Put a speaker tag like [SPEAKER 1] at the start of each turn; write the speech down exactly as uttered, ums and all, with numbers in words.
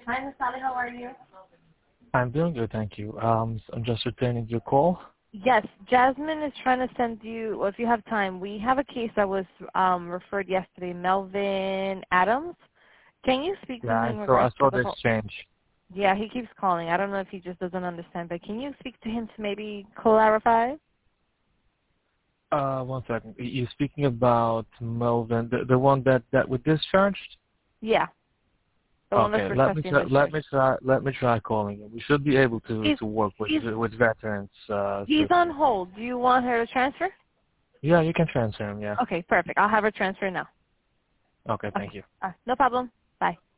[SPEAKER 1] Hi, Miss Sally. How are you?
[SPEAKER 2] I'm doing good, thank you. Um, so I'm just returning your call.
[SPEAKER 1] Yes, Jasmine is trying to send you, well, if you have time, we have a case that was um, referred yesterday, Melvin Adams. Can you speak to
[SPEAKER 2] Yeah,
[SPEAKER 1] him
[SPEAKER 2] I
[SPEAKER 1] in
[SPEAKER 2] saw I
[SPEAKER 1] regards to
[SPEAKER 2] saw
[SPEAKER 1] the
[SPEAKER 2] the
[SPEAKER 1] whole,
[SPEAKER 2] exchange.
[SPEAKER 1] yeah, he keeps calling. I don't know if he just doesn't understand, but can you speak to him to maybe clarify?
[SPEAKER 2] Uh, one second. Y- You're speaking about Melvin, the the one that that was discharged.
[SPEAKER 1] Yeah, the one that's
[SPEAKER 2] Okay, let me
[SPEAKER 1] requesting
[SPEAKER 2] try, let
[SPEAKER 1] discharge.
[SPEAKER 2] me try let me try calling him. We should be able to
[SPEAKER 1] He's,
[SPEAKER 2] to work with
[SPEAKER 1] he's,
[SPEAKER 2] with veterans uh,
[SPEAKER 1] he's on
[SPEAKER 2] system.
[SPEAKER 1] hold. Do you want her to transfer?
[SPEAKER 2] Yeah, you can transfer him. Yeah.
[SPEAKER 1] Okay, perfect. I'll have her transfer now.
[SPEAKER 2] Okay, thank
[SPEAKER 1] Okay,
[SPEAKER 2] you.
[SPEAKER 1] uh, no problem. Bye.